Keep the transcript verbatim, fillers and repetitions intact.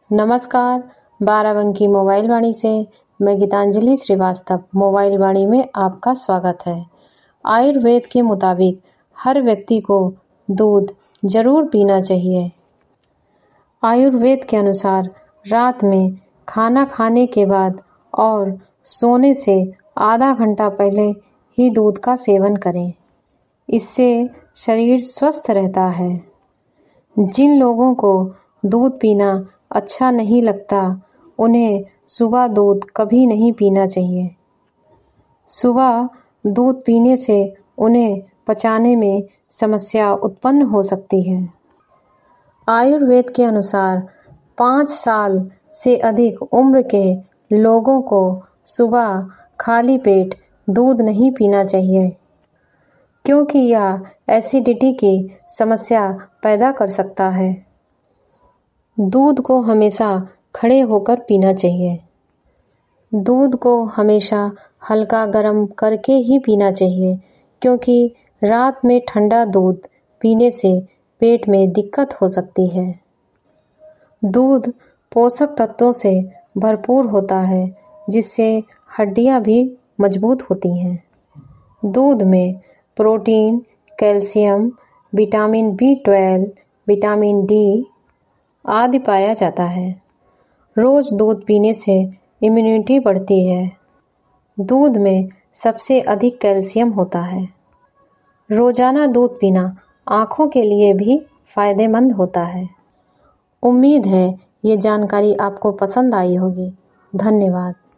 नमस्कार, बाराबंकी मोबाइल वाणी से मैं गीतांजलि श्रीवास्तव मोबाइल वाणी में आपका स्वागत है। आयुर्वेद के मुताबिक हर व्यक्ति को दूध जरूर पीना चाहिए। आयुर्वेद के अनुसार रात में खाना खाने के बाद और सोने से आधा घंटा पहले ही दूध का सेवन करें। इससे शरीर स्वस्थ रहता है। जिन लोगों को दूध पीना अच्छा नहीं लगता, उन्हें सुबह दूध कभी नहीं पीना चाहिए। सुबह दूध पीने से उन्हें पचाने में समस्या उत्पन्न हो सकती है। आयुर्वेद के अनुसार पाँच साल से अधिक उम्र के लोगों को सुबह खाली पेट दूध नहीं पीना चाहिए, क्योंकि यह एसिडिटी की समस्या पैदा कर सकता है। दूध को हमेशा खड़े होकर पीना चाहिए। दूध को हमेशा हल्का गर्म करके ही पीना चाहिए, क्योंकि रात में ठंडा दूध पीने से पेट में दिक्कत हो सकती है। दूध पोषक तत्वों से भरपूर होता है, जिससे हड्डियां भी मजबूत होती हैं। दूध में protein, calcium, vitamin B twelve, vitamin D आदि पाया जाता है। रोज दूध पीने से इम्यूनिटी बढ़ती है। दूध में सबसे अधिक कैल्शियम होता है। रोजाना दूध पीना आँखों के लिए भी फायदेमंद होता है। उम्मीद है ये जानकारी आपको पसंद आई होगी। धन्यवाद।